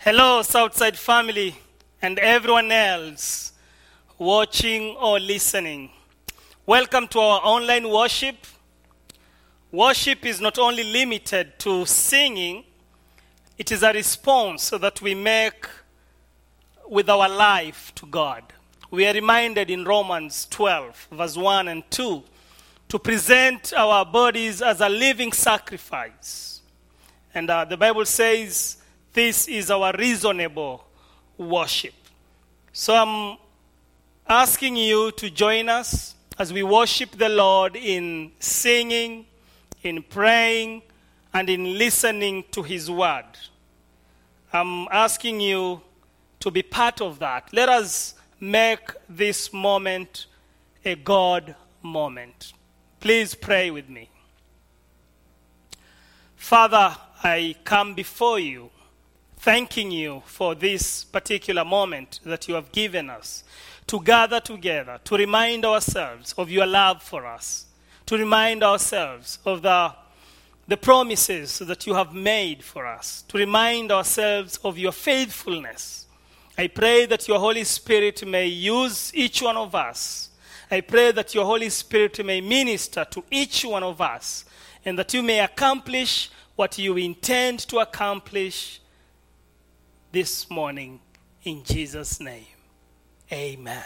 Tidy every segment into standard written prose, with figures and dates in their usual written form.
Hello, Southside family, and everyone else watching or listening. Welcome to our online worship. Worship is not only limited to singing, it is a response that we make with our life to God. We are reminded in Romans 12, verse 1 and 2, to present our bodies as a living sacrifice. And the Bible says, this is our reasonable worship. So I'm asking you to join us as we worship the Lord in singing, in praying, and in listening to His word. I'm asking you to be part of that. Let us make this moment a God moment. Please pray with me. Father, I come before you, thanking you for this particular moment that you have given us to gather together, to remind ourselves of your love for us, to remind ourselves of the promises that you have made for us, to remind ourselves of your faithfulness. I pray that your Holy Spirit may use each one of us. I pray that your Holy Spirit may minister to each one of us, and that you may accomplish what you intend to accomplish this morning, in Jesus' name. Amen.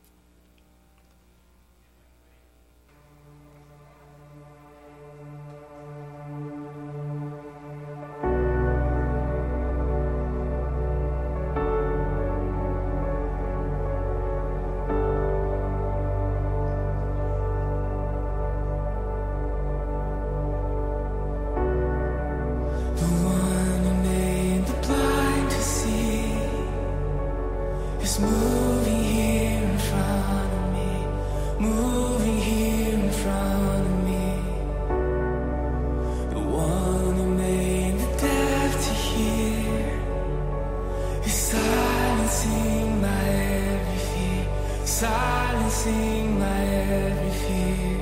Silencing my every fear.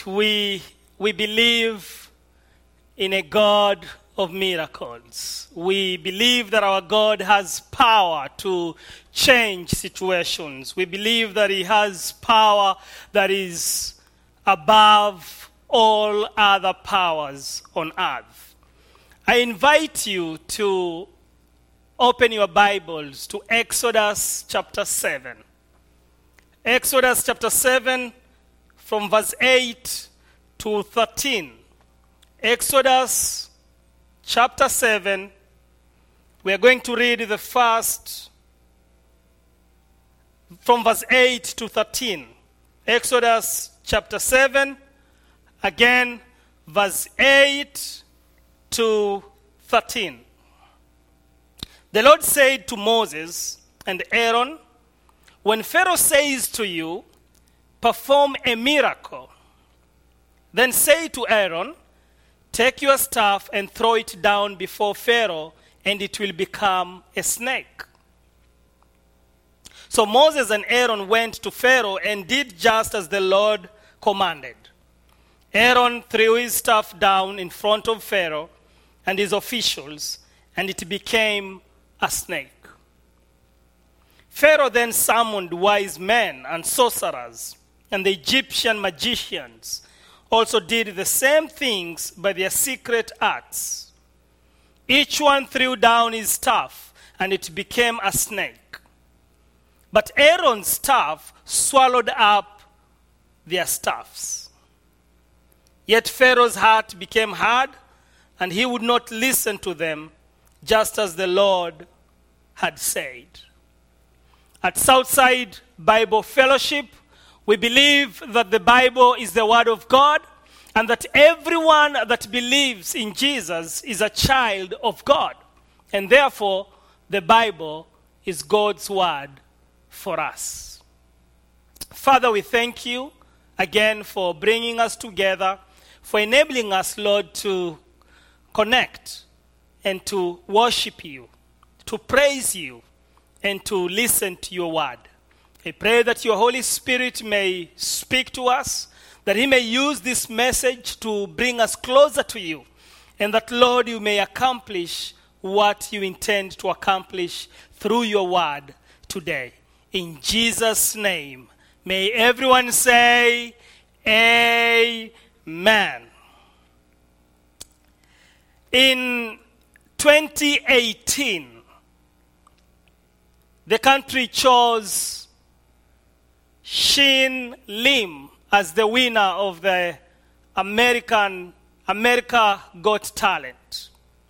we believe in a God of miracles. We believe that our God has power to change situations. We believe that he has power that is above all other powers on earth. I invite you to open your Bibles to Exodus chapter 7. Exodus chapter 7 from verse 8 to 13. Exodus chapter 7, we are going to read the first from verse 8 to 13. Exodus chapter 7, again, verse 8 to 13. The Lord said to Moses and Aaron, when Pharaoh says to you, perform a miracle, then say to Aaron, take your staff and throw it down before Pharaoh, and it will become a snake. So Moses and Aaron went to Pharaoh and did just as the Lord commanded. Aaron threw his staff down in front of Pharaoh and his officials, and it became a snake. Pharaoh then summoned wise men and sorcerers, and the Egyptian magicians also did the same things by their secret arts. Each one threw down his staff, and it became a snake. But Aaron's staff swallowed up their staffs. Yet Pharaoh's heart became hard, and he would not listen to them, just as the Lord had said. At Southside Bible Fellowship, we believe that the Bible is the Word of God, and that everyone that believes in Jesus is a child of God. And therefore, the Bible is God's Word for us. Father, we thank you again for bringing us together, for enabling us, Lord, to connect and to worship you, to praise you, and to listen to your word. I pray that your Holy Spirit may speak to us, that he may use this message to bring us closer to you, and that, Lord, you may accomplish what you intend to accomplish through your word today. In Jesus' name, may everyone say, Amen. In 2018, the country chose Shin Lim as the winner of the America Got Talent.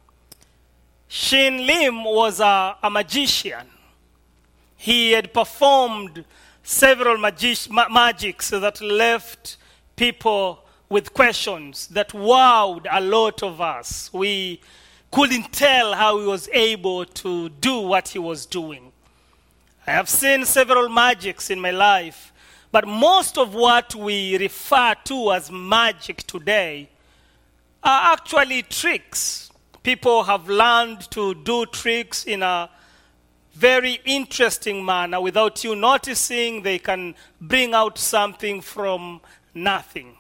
Shin Lim was a magician. He had performed several magics that left people with questions that wowed a lot of us. We couldn't tell how he was able to do what he was doing. I have seen several magics in my life, but most of what we refer to as magic today are actually tricks. People have learned to do tricks in a very interesting manner. Without you noticing, they can bring out something from nothing.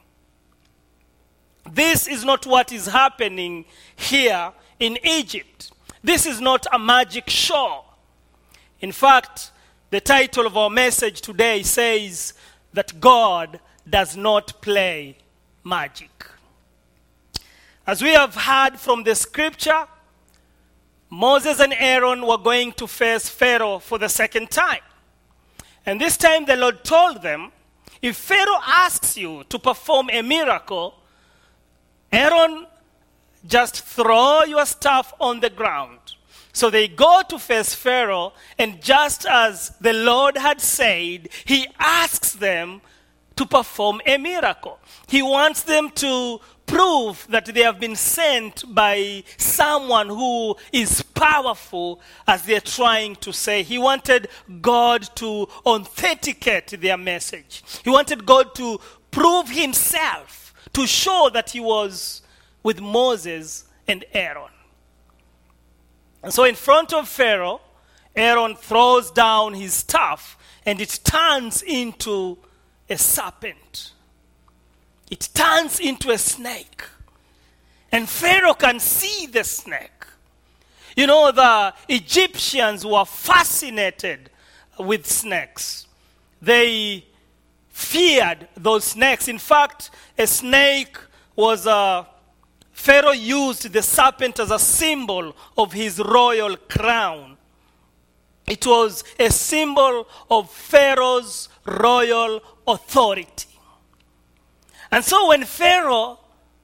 This is not what is happening here in Egypt. This is not a magic show. In fact, the title of our message today says that God does not play magic. As we have heard from the scripture, Moses and Aaron were going to face Pharaoh for the second time. And this time the Lord told them, if Pharaoh asks you to perform a miracle, Aaron, just throw your staff on the ground. So they go to face Pharaoh, and just as the Lord had said, he asks them to perform a miracle. He wants them to prove that they have been sent by someone who is powerful, as they're trying to say. He wanted God to authenticate their message. He wanted God to prove himself, to show that he was with Moses and Aaron. And so in front of Pharaoh, Aaron throws down his staff, and it turns into a serpent. it turns into a snake. And Pharaoh can see the snake. You know, the Egyptians were fascinated with snakes. They feared those snakes. In fact, a snake was Pharaoh used the serpent as a symbol of his royal crown. It was a symbol of Pharaoh's royal authority. And so when Pharaoh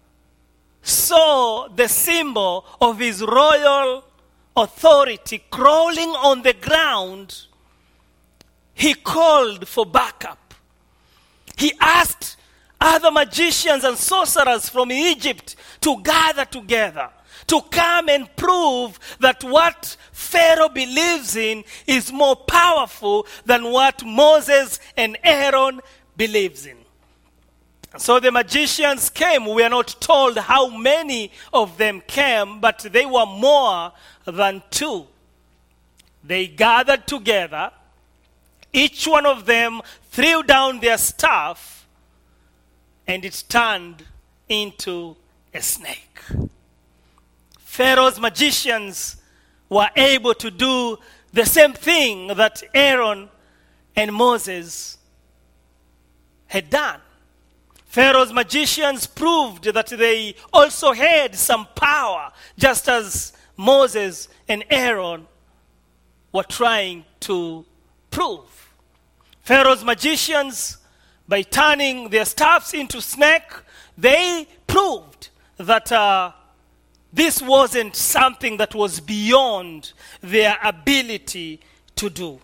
saw the symbol of his royal authority crawling on the ground, he called for backup. He asked other magicians and sorcerers from Egypt to gather together, to come and prove that what Pharaoh believes in is more powerful than what Moses and Aaron believes in. So the magicians came. We are not told how many of them came, but they were more than 2. They gathered together. Each one of them threw down their staff, and it turned into a snake. Pharaoh's magicians were able to do the same thing that Aaron and Moses had done. Pharaoh's magicians proved that they also had some power, just as Moses and Aaron were trying to prove. Pharaoh's magicians, by turning their staffs into snake, they proved that this wasn't something that was beyond their ability to do.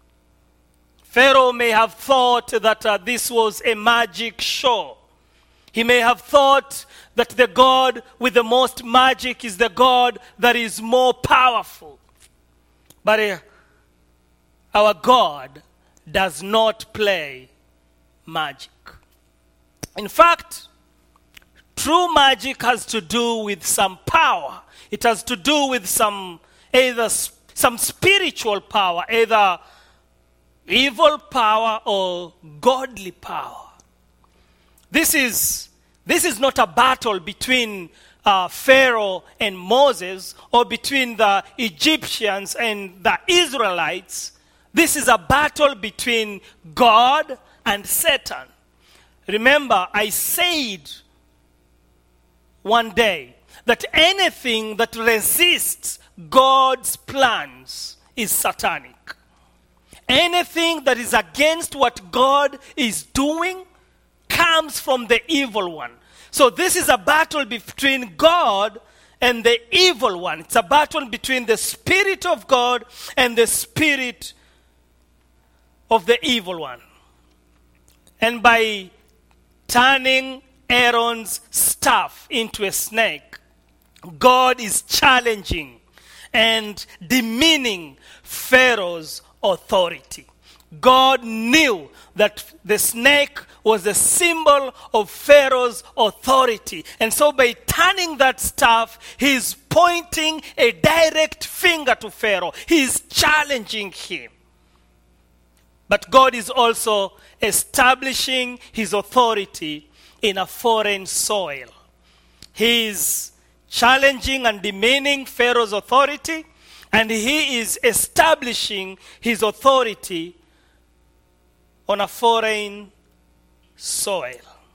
Pharaoh may have thought that this was a magic show. He may have thought that the God with the most magic is the God that is more powerful. But our God does not play magic. In fact, true magic has to do with some power. It has to do with some spiritual power, either evil power or godly power. This is not a battle between Pharaoh and Moses, or between the Egyptians and the Israelites. This is a battle between God and Satan. Remember, I said one day that anything that resists God's plans is satanic. Anything that is against what God is doing comes from the evil one. So this is a battle between God and the evil one. It's a battle between the Spirit of God and the spirit of the evil one. And by turning Aaron's staff into a snake, God is challenging and demeaning Pharaoh's authority. God knew that the snake was a symbol of Pharaoh's authority. And so by turning that staff, he's pointing a direct finger to Pharaoh. He's challenging him. But God is also establishing his authority in a foreign soil. He is challenging and demeaning Pharaoh's authority, and he is establishing his authority on a foreign soil.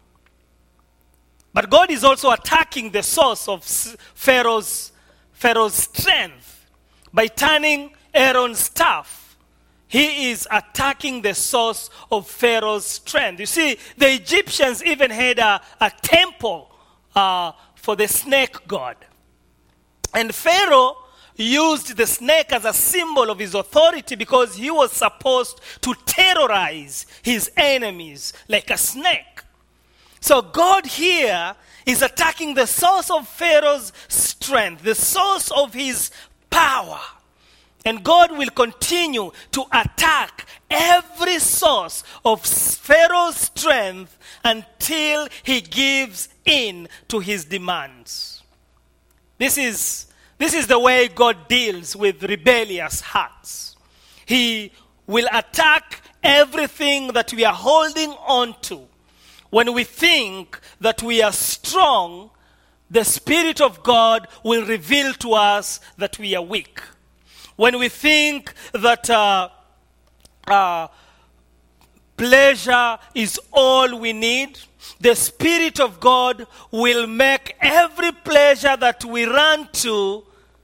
But God is also attacking the source of Pharaoh's strength. By turning Aaron's staff, he is attacking the source of Pharaoh's strength. You see, the Egyptians even had a temple for the snake god. And Pharaoh used the snake as a symbol of his authority because he was supposed to terrorize his enemies like a snake. So God here is attacking the source of Pharaoh's strength, the source of his power. And God will continue to attack every source of Pharaoh's strength until he gives in to his demands. This is the way God deals with rebellious hearts. He will attack everything that we are holding on to, When we think that we are strong, the Spirit of God will reveal to us that we are weak. When we think that pleasure is all we need, the Spirit of God will make every pleasure that we run to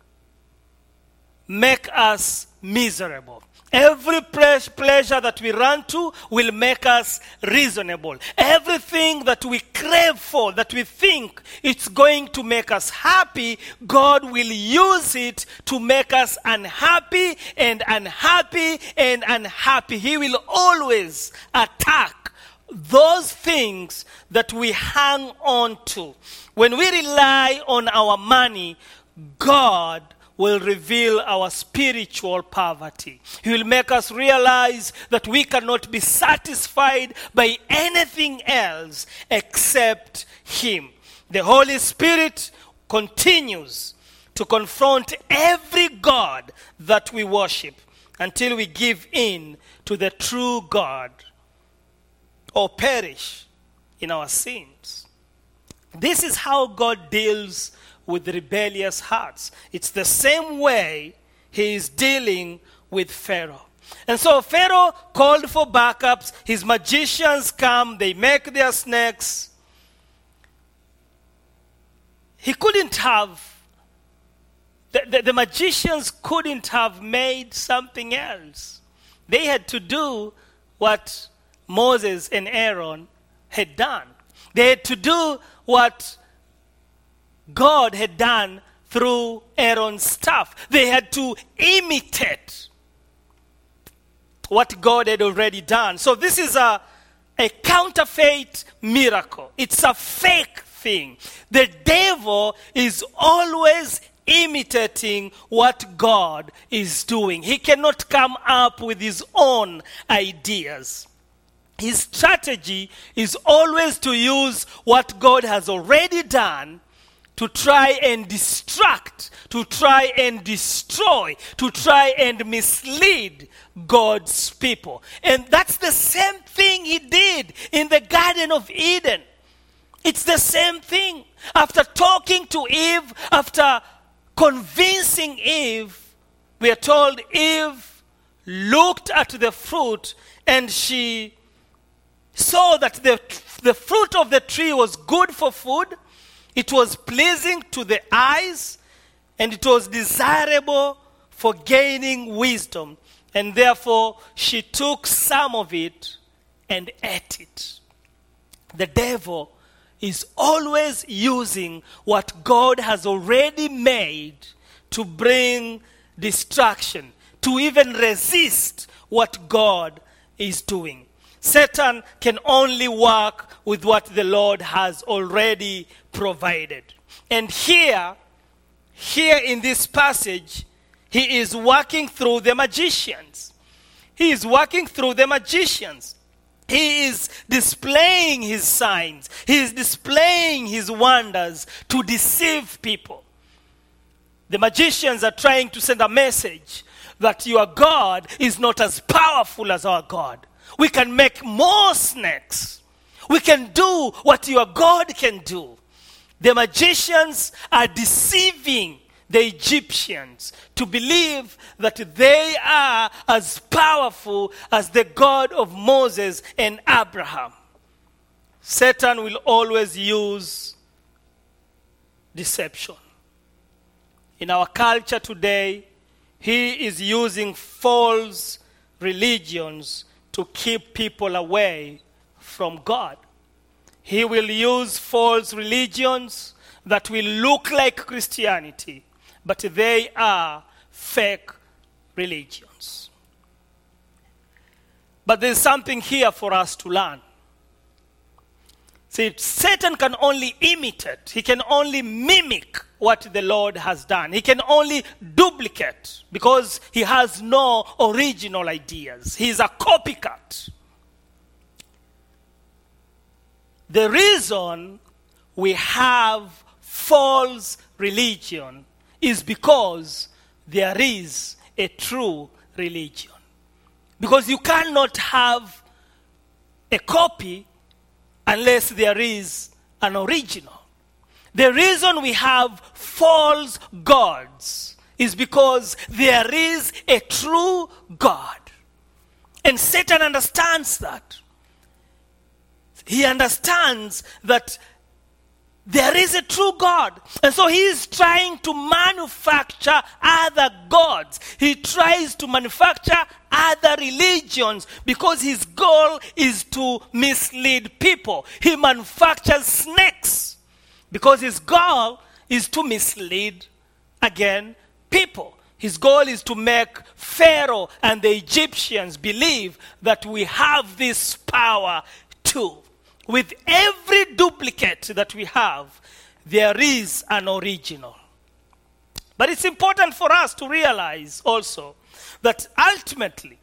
make us miserable. Every pleasure that we run to will make us reasonable. Everything that we crave for, that we think it's going to make us happy, God will use it to make us unhappy and unhappy and unhappy. He will always attack those things that we hang on to. When we rely on our money, God will reveal our spiritual poverty. He will make us realize that we cannot be satisfied by anything else except Him. The Holy Spirit continues to confront every God that we worship until we give in to the true God or perish in our sins. This is how God deals with rebellious hearts. It's the same way He is dealing with Pharaoh. And so Pharaoh called for backups. His magicians come, they make their snakes. He couldn't have, the magicians couldn't have made something else. They had to do what Moses and Aaron had done. They had to do what God had done through Aaron's staff. They had to imitate what God had already done. So this is a counterfeit miracle. It's a fake thing. The devil is always imitating what God is doing. He cannot come up with his own ideas. His strategy is always to use what God has already done to try and distract, to try and destroy, to try and mislead God's people. And that's the same thing he did in the Garden of Eden. It's the same thing. After talking to Eve, after convincing Eve, we are told Eve looked at the fruit and she saw that the fruit of the tree was good for food. It was pleasing to the eyes, and it was desirable for gaining wisdom. And therefore, she took some of it and ate it. The devil is always using what God has already made to bring distraction, to even resist what God is doing. Satan can only work with what the Lord has already provided. And here in this passage, he is working through the magicians. He is working through the magicians. He is displaying his signs. He is displaying his wonders to deceive people. The magicians are trying to send a message that your God is not as powerful as our God. We can make more snakes. We can do what your God can do. The magicians are deceiving the Egyptians to believe that they are as powerful as the God of Moses and Abraham. Satan will always use deception. In our culture today, he is using false religions to keep people away from God. He will use false religions that will look like Christianity, but they are fake religions. But there's something here for us to learn. See, Satan can only imitate. He can only mimic what the Lord has done. He can only duplicate because he has no original ideas. He is a copycat. The reason we have false religion is because there is a true religion. Because you cannot have a copy unless there is an original. The reason we have false gods is because there is a true God. And Satan understands that. He understands that there is a true God. And so he is trying to manufacture other gods. He tries to manufacture other religions because his goal is to mislead people. He manufactures snakes because his goal is to mislead, again, people. His goal is to make Pharaoh and the Egyptians believe that we have this power too. With every duplicate that we have, there is an original. But it's important for us to realize also that ultimately,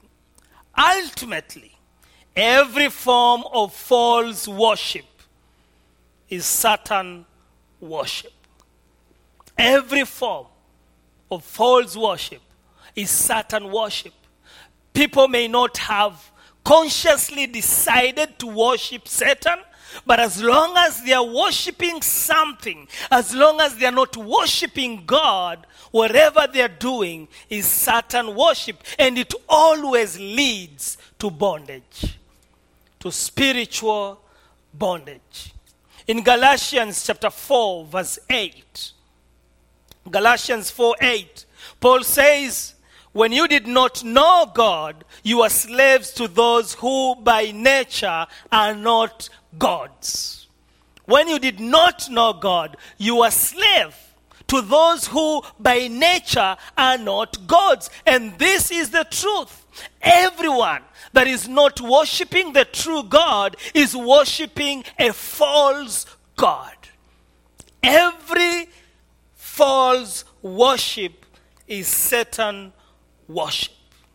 every form of false worship is Satan worship. Every form of false worship is Satan worship. People may not have consciously decided to worship Satan, but as long as they are worshiping something, as long as they are not worshiping God, whatever they are doing is Satan worship, and it always leads to bondage, to spiritual bondage. In Galatians chapter 4, verse 8, Galatians 4:8, Paul says, when you did not know God, you were slaves to those who by nature are not gods. When you did not know God, you were slave to those who by nature are not gods. And this is the truth. Everyone that is not worshiping the true God is worshiping a false God. Every false worship is Satan worship.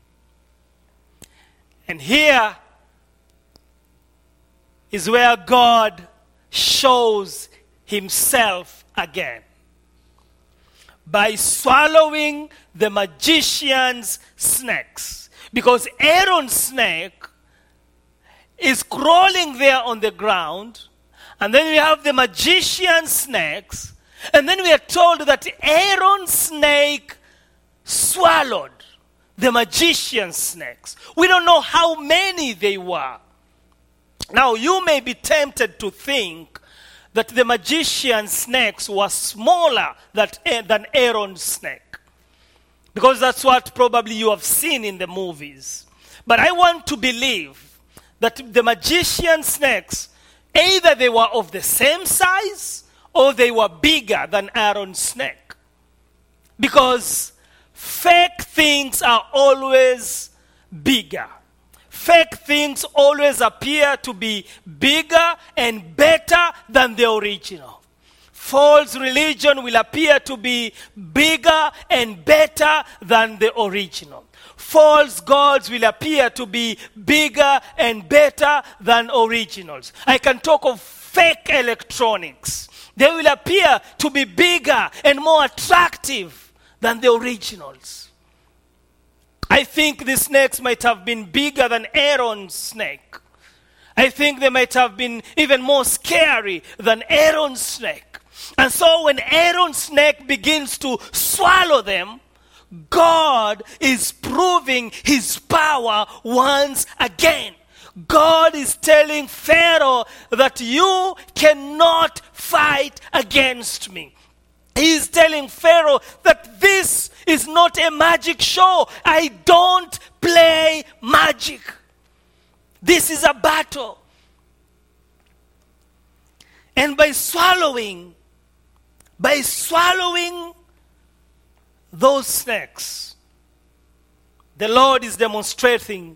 And here is where God shows himself again. By swallowing the magician's snakes. Because Aaron's snake is crawling there on the ground. And then we have the magician's snakes. And then we are told that Aaron's snake swallowed the magician's snakes. We don't know how many they were. Now, you may be tempted to think that the magician's snakes were smaller than Aaron's snake, because that's what probably you have seen in the movies. But I want to believe that the magician's snakes, either they were of the same size or they were bigger than Aaron's snake. Because fake things are always bigger. Fake things always appear to be bigger and better than the original. False religion will appear to be bigger and better than the original. False gods will appear to be bigger and better than originals. I can talk of fake electronics. They will appear to be bigger and more attractive than the originals. I think the snakes might have been bigger than Aaron's snake. I think they might have been even more scary than Aaron's snake. And so when Aaron's snake begins to swallow them, God is proving his power once again. God is telling Pharaoh that you cannot fight against me. He is telling Pharaoh that this is not a magic show. I don't play magic. This is a battle. And by swallowing those snakes, the Lord is demonstrating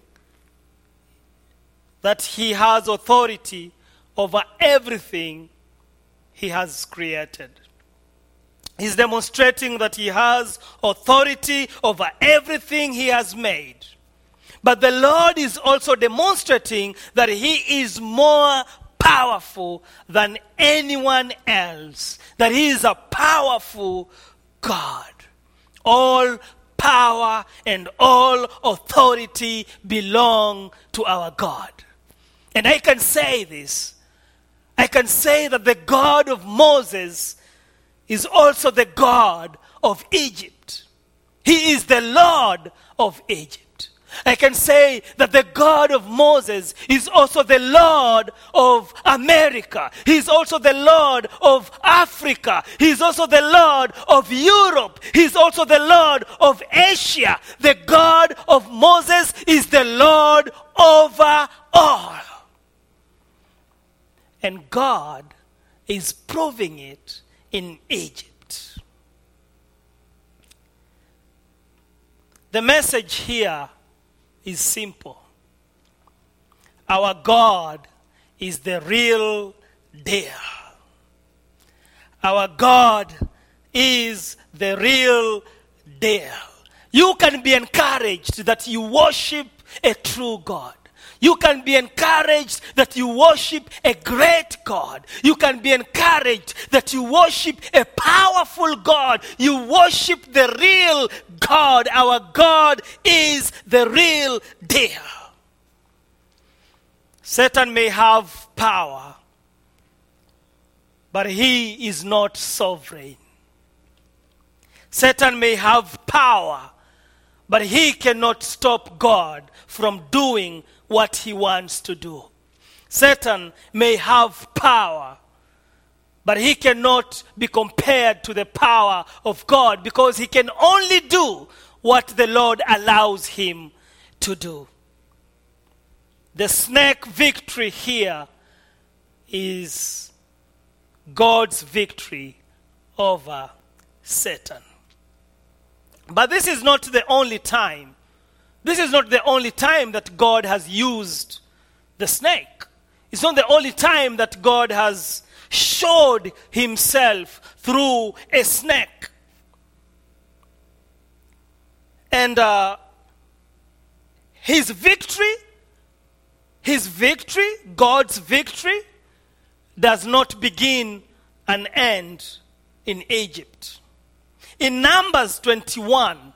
that he has authority over everything he has created. He's demonstrating that he has authority over everything he has made. But the Lord is also demonstrating that he is more powerful than anyone else. That he is a powerful God. All power and all authority belong to our God. And I can say this, I can say that the God of Moses is also the God of Egypt. He is the Lord of Egypt. I can say that the God of Moses is also the Lord of America. He is also the Lord of Africa. He is also the Lord of Europe. He is also the Lord of Asia. The God of Moses is the Lord over all. And God is proving it in Egypt. The message here is simple. Our God is the real deal. Our God is the real deal. You can be encouraged that you worship a true God. You can be encouraged that you worship a great God. You can be encouraged that you worship a powerful God. You worship the real God. Our God is the real deal. Satan may have power, but he is not sovereign. Satan may have power, but he cannot stop God from doing what he wants to do. Satan may have power, but he cannot be compared to the power of God, because he can only do what the Lord allows him to do. The snake victory here is God's victory over Satan. But this is not the only time. This is not the only time that God has used the snake. It's not the only time that God has showed himself through a snake. And his victory, God's victory, does not begin and end in Egypt. In Numbers 21,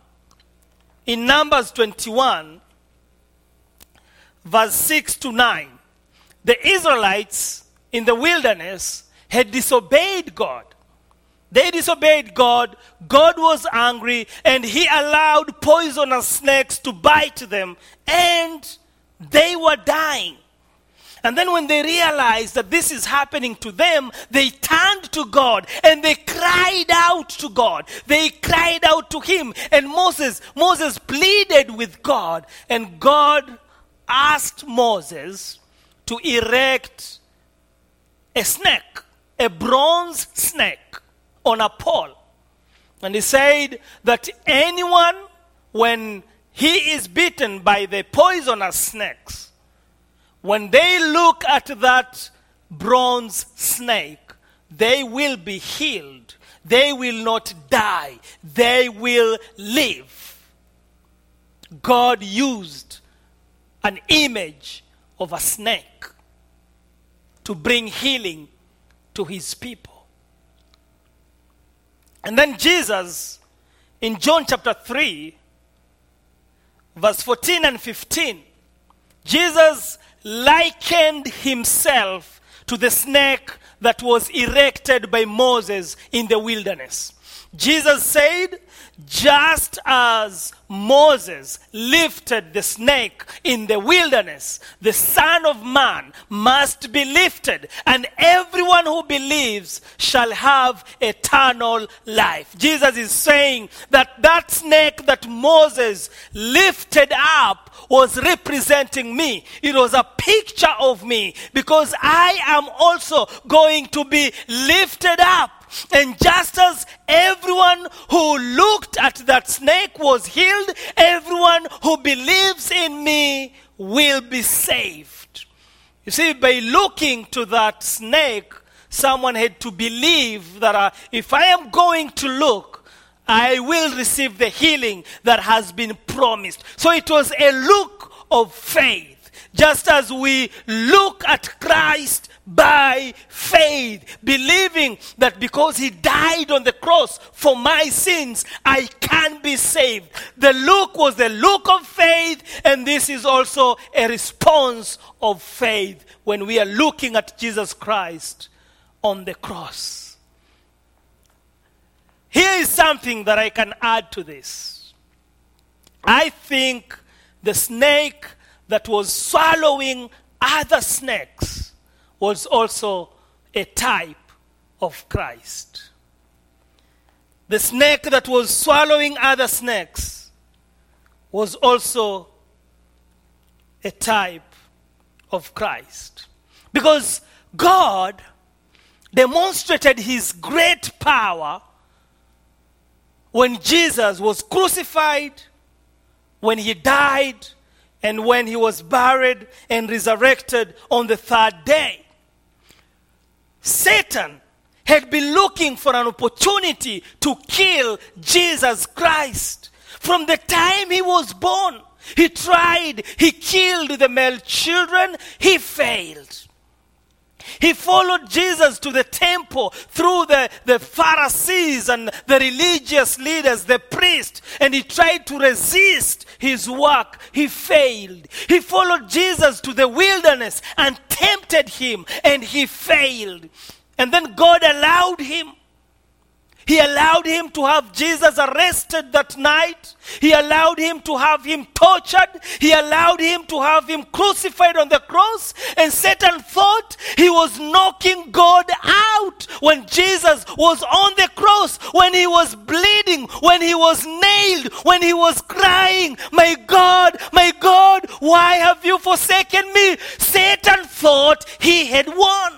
verse 6 to 9, the Israelites in the wilderness had disobeyed God. They disobeyed God. God was angry, and he allowed poisonous snakes to bite them, and they were dying. And then when they realized that this is happening to them, they turned to God and they cried out to God. They cried out to him. And Moses pleaded with God, and God asked Moses to erect a snake, a bronze snake on a pole. And he said that anyone, when he is bitten by the poisonous snakes, when they look at that bronze snake, they will be healed. They will not die. They will live. God used an image of a snake to bring healing to his people. And then Jesus, in John chapter 3, verse 14 and 15, Jesus likened himself to the snake that was erected by Moses in the wilderness. Jesus said, just as Moses lifted the snake in the wilderness, the Son of Man must be lifted, and everyone who believes shall have eternal life. Jesus is saying that that snake that Moses lifted up was representing me. It was a picture of me, because I am also going to be lifted up. And just as everyone who looked at that snake was healed, everyone who believes in me will be saved. You see, by looking to that snake, someone had to believe that if I am going to look, I will receive the healing that has been promised. So it was a look of faith. just as we look at Christ by faith, believing that because he died on the cross for my sins, I can be saved. The look was the look of faith, and this is also a response of faith when we are looking at Jesus Christ on the cross. Here is something that I can add to this. I think the snake that was swallowing other snakes was also a type of Christ. The snake that was swallowing other snakes was also a type of Christ. Because God demonstrated his great power when Jesus was crucified, when he died, and when he was buried and resurrected on the third day. Satan had been looking for an opportunity to kill Jesus Christ. From the time he was born, he tried, he killed the male children, he failed. He followed Jesus to the temple through the Pharisees and the religious leaders, the priests, and he tried to resist his work. He failed. He followed Jesus to the wilderness and tempted him, and he failed. And then God allowed him. He allowed him to have Jesus arrested that night. He allowed him to have him tortured. He allowed him to have him crucified on the cross. And Satan thought he was knocking God out when Jesus was on the cross, when he was bleeding, when he was nailed, when he was crying, my God, why have you forsaken me? Satan thought he had won.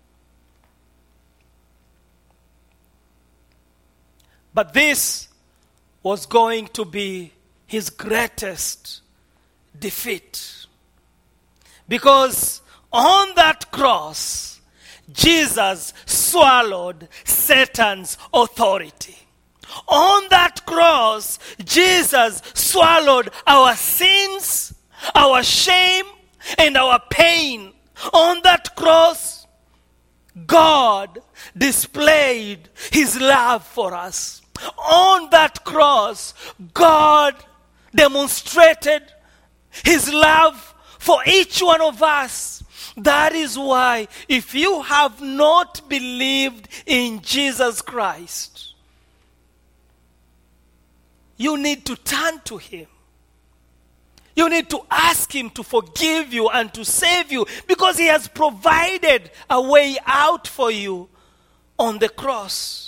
But this was going to be his greatest defeat. Because on that cross, Jesus swallowed Satan's authority. On that cross, Jesus swallowed our sins, our shame, and our pain. On that cross, God displayed his love for us. On that cross, God demonstrated his love for each one of us. That is why, if you have not believed in Jesus Christ, you need to turn to him. You need to ask him to forgive you and to save you, because he has provided a way out for you on the cross.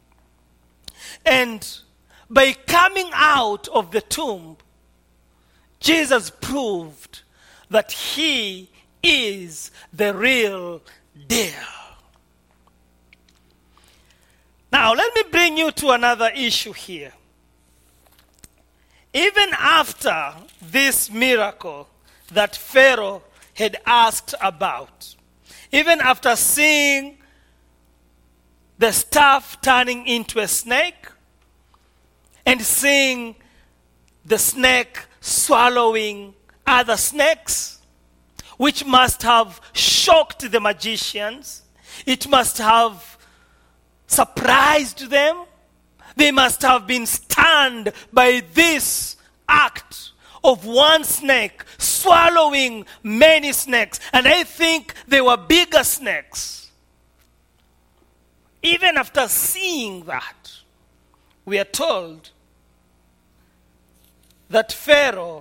And by coming out of the tomb, Jesus proved that he is the real deal. Now, let me bring you to another issue here. Even after this miracle that Pharaoh had asked about, even after seeing the staff turning into a snake and seeing the snake swallowing other snakes, which must have shocked the magicians, it must have surprised them. They must have been stunned by this act of one snake swallowing many snakes. And I think they were bigger snakes. Even after seeing that, we are told that Pharaoh's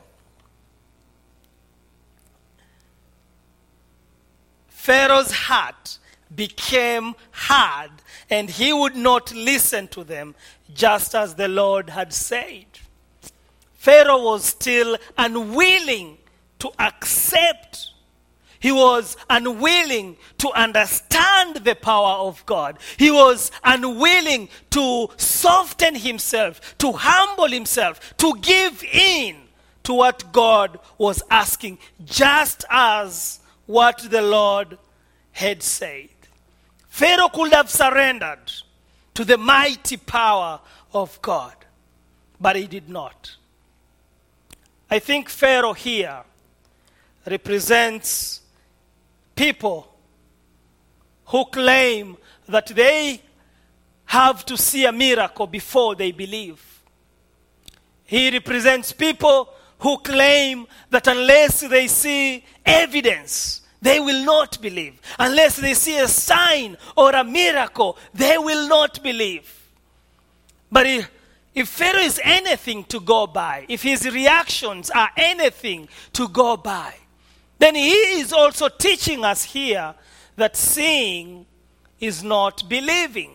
heart became hard, and he would not listen to them, just as the Lord had said. Pharaoh was still unwilling to accept. He was unwilling to understand the power of God. He was unwilling to soften himself, to humble himself, to give in to what God was asking, just as what the Lord had said. Pharaoh could have surrendered to the mighty power of God, but he did not. I think Pharaoh here represents people who claim that they have to see a miracle before they believe. He represents people who claim that unless they see evidence, they will not believe. Unless they see a sign or a miracle, they will not believe. But if Pharaoh is anything to go by, if his reactions are anything to go by, then he is also teaching us here that seeing is not believing.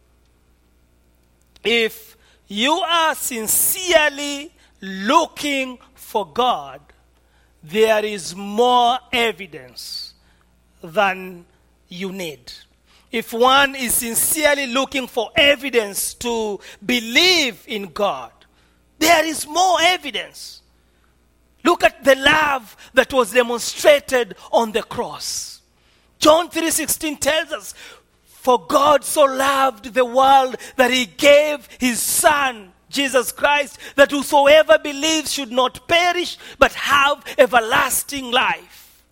If you are sincerely looking for God, there is more evidence than you need. If one is sincerely looking for evidence to believe in God, there is more evidence. Look at the love that was demonstrated on the cross. John 3:16 tells us, for God so loved the world that he gave his Son, Jesus Christ, that whosoever believes should not perish but have everlasting life.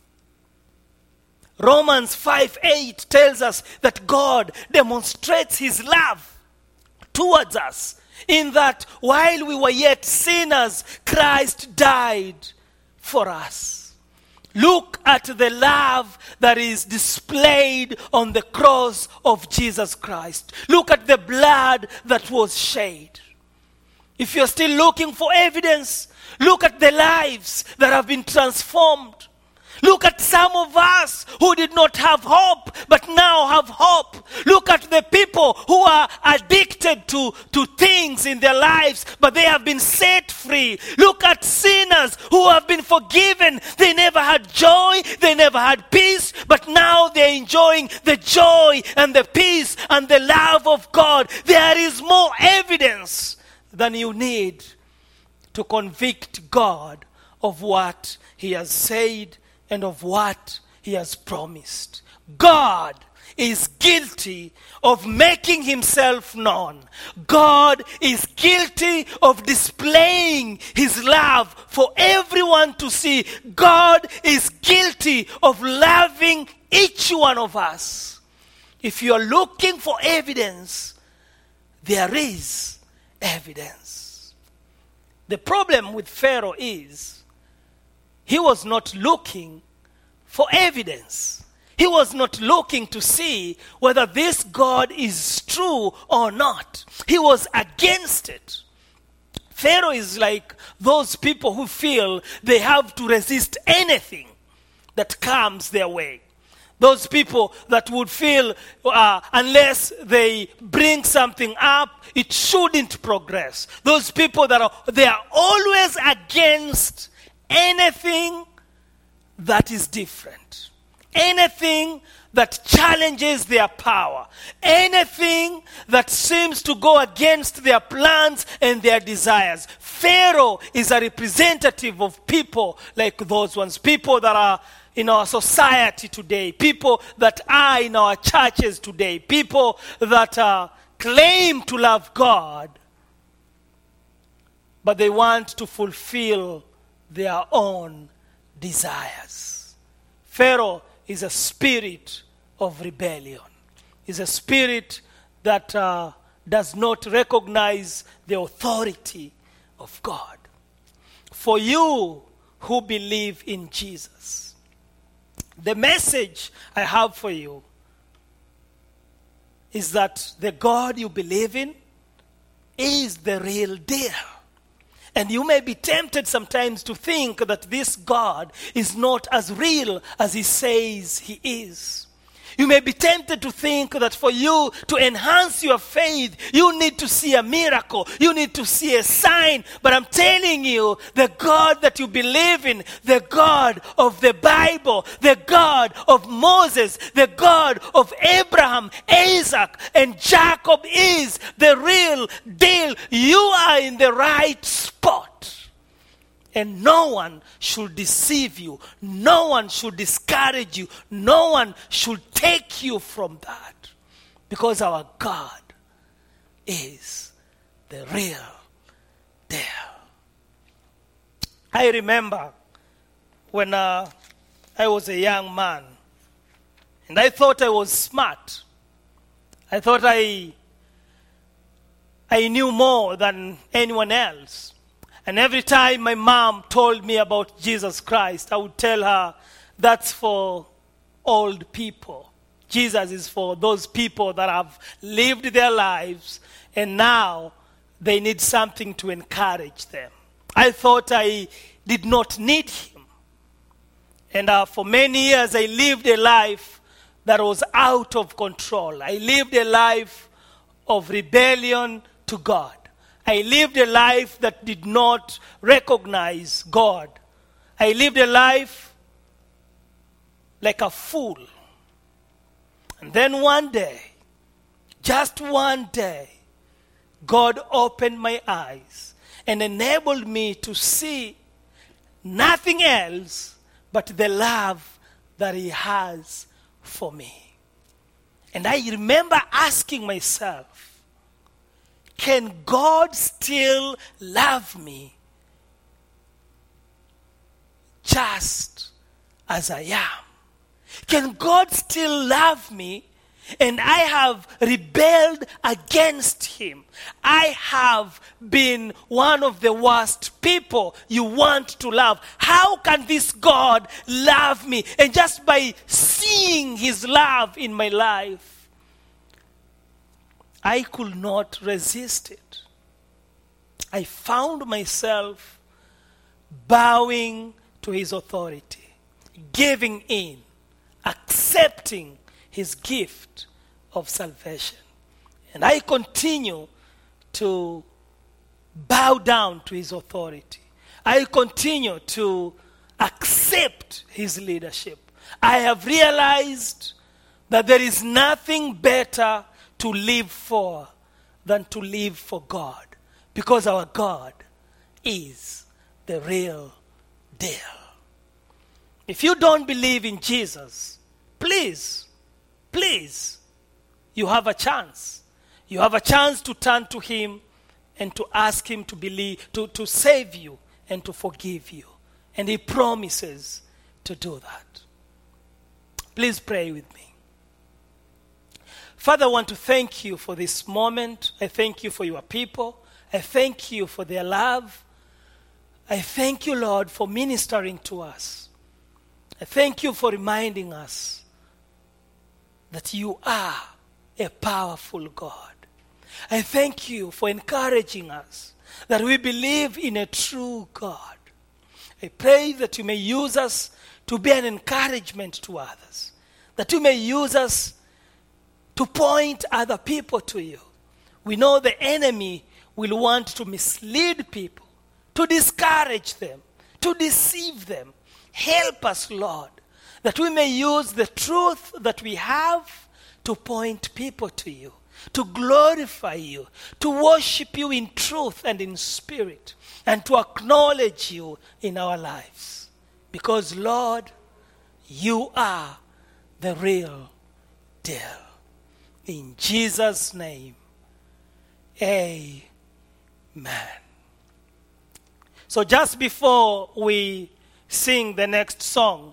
Romans 5:8 tells us that God demonstrates his love towards us in that while we were yet sinners, Christ died for us. Look at the love that is displayed on the cross of Jesus Christ. Look at the blood that was shed. If you're still looking for evidence, look at the lives that have been transformed. Look at some of us who did not have hope, but now have hope. Look at the people who are addicted to things in their lives, but they have been set free. Look at sinners who have been forgiven. They never had joy, they never had peace, but now they're enjoying the joy and the peace and the love of God. There is more evidence than you need to convict God of what he has said and of what he has promised. God is guilty of making himself known. God is guilty of displaying his love for everyone to see. God is guilty of loving each one of us. If you are looking for evidence, there is evidence. The problem with Pharaoh is he was not looking for evidence. He was not looking to see whether this God is true or not. He was against it. Pharaoh is like those people who feel they have to resist anything that comes their way. Those people that would feel unless they bring something up, it shouldn't progress. Those people that they are always against anything that is different. Anything that challenges their power. Anything that seems to go against their plans and their desires. Pharaoh is a representative of people like those ones. People that are in our society today. People that are in our churches today. People that claim to love God, but they want to fulfill their own desires. Pharaoh is a spirit of rebellion. Is a spirit that does not recognize the authority of God. For you who believe in Jesus, the message I have for you is that the God you believe in is the real deal. And you may be tempted sometimes to think that this God is not as real as he says he is. You may be tempted to think that for you to enhance your faith, you need to see a miracle. You need to see a sign. But I'm telling you, the God that you believe in, the God of the Bible, the God of Moses, the God of Abraham, Isaac, and Jacob is the real deal. You are in the right spot. And no one should deceive you. No one should discourage you. No one should take you from that. Because our God is the real deal. I remember when I was a young man. And I thought I was smart. I thought I knew more than anyone else. And every time my mom told me about Jesus Christ, I would tell her, that's for old people. Jesus is for those people that have lived their lives and now they need something to encourage them. I thought I did not need him. And for many years I lived a life that was out of control. I lived a life of rebellion to God. I lived a life that did not recognize God. I lived a life like a fool. And then one day, just one day, God opened my eyes and enabled me to see nothing else but the love that he has for me. And I remember asking myself, can God still love me just as I am? Can God still love me? And I have rebelled against him. I have been one of the worst people you want to love. How can this God love me? And just by seeing his love in my life, I could not resist it. I found myself bowing to his authority, giving in, accepting his gift of salvation. And I continue to bow down to his authority. I continue to accept his leadership. I have realized that there is nothing better to live for than to live for God, because our God is the real deal. If you don't believe in Jesus, please, you have a chance. You have a chance to turn to him and to ask him to believe, to save you and to forgive you. And he promises to do that. Please pray with me. Father, I want to thank you for this moment. I thank you for your people. I thank you for their love. I thank you, Lord, for ministering to us. I thank you for reminding us that you are a powerful God. I thank you for encouraging us that we believe in a true God. I pray that you may use us to be an encouragement to others, that you may use us to point other people to you. We know the enemy will want to mislead people, to discourage them, to deceive them. Help us, Lord, that we may use the truth that we have to point people to you, to glorify you, to worship you in truth and in spirit, and to acknowledge you in our lives. Because, Lord, you are the real deal. In Jesus' name, amen. So just before we sing the next song,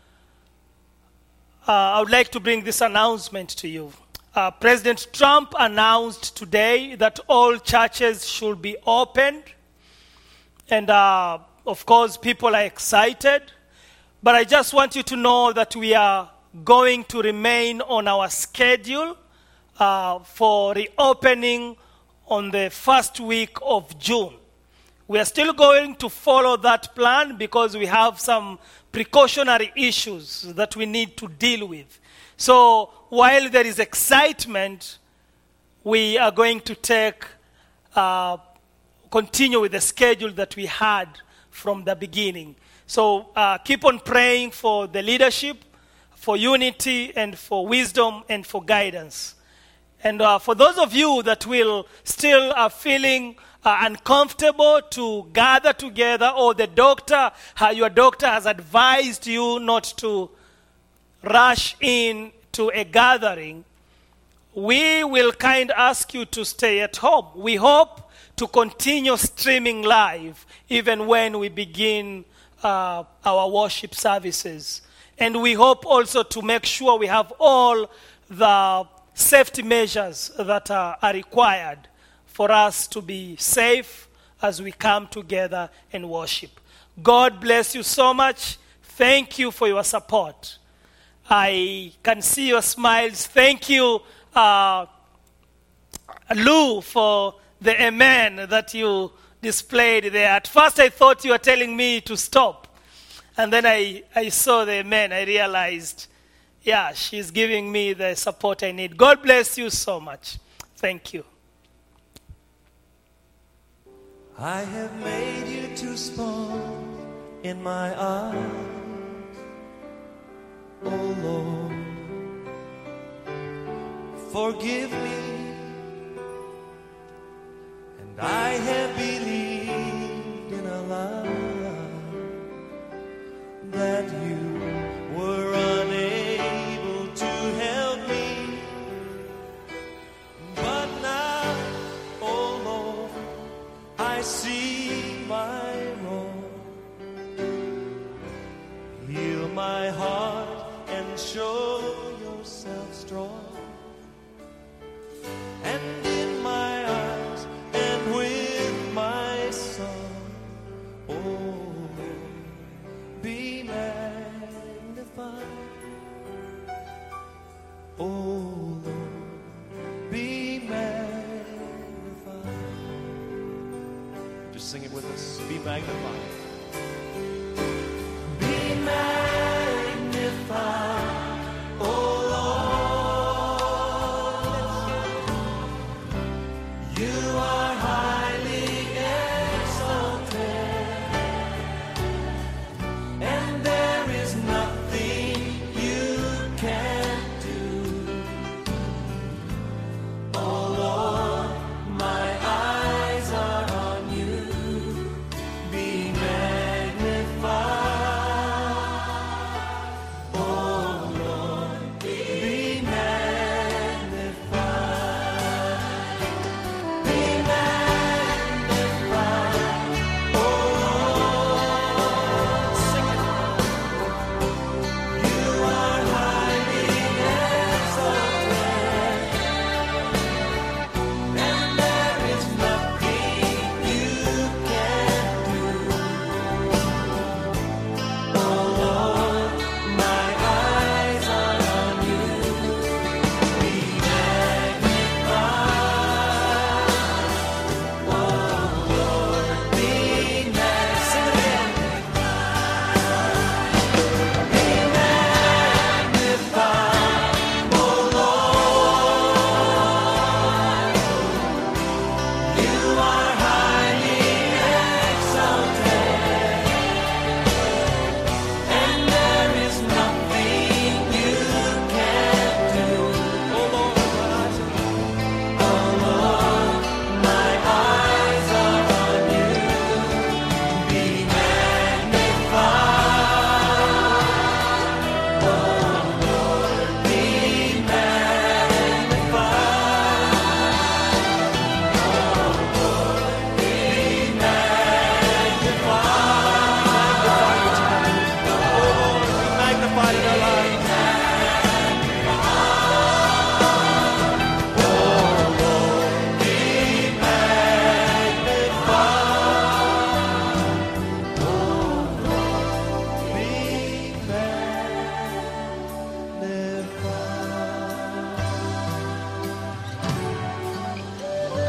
I would like to bring this announcement to you. President Trump announced today that all churches should be opened. And of course, people are excited. But I just want you to know that we are going to remain on our schedule for reopening on the first week of June. We are still going to follow that plan because we have some precautionary issues that we need to deal with. So while there is excitement, we are going to continue with the schedule that we had from the beginning. So keep on praying for the leadership, for unity, and for wisdom, and for guidance. And for those of you that will still are feeling uncomfortable to gather together, or your doctor has advised you not to rush in to a gathering, we will ask you to stay at home. We hope to continue streaming live even when we begin our worship services. And we hope also to make sure we have all the safety measures that are required for us to be safe as we come together and worship. God bless you so much. Thank you for your support. I can see your smiles. Thank you, Lou, for the amen that you displayed there. At first I thought you were telling me to stop. And then I saw the amen. I realized, yeah, she's giving me the support I need. God bless you so much. Thank you. I have made you to spawn in my arms, oh Lord. Forgive me, and I have believed in a lie that you were unable to help me. But now, oh Lord, I see my wrong. Heal my heart and show yourself strong. And in my eyes and with my song, oh, be magnified. Oh Lord, be magnified. Just sing it with us. Be magnified. Be magnified.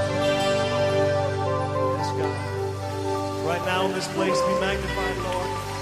Right now in this place, be magnified, Lord.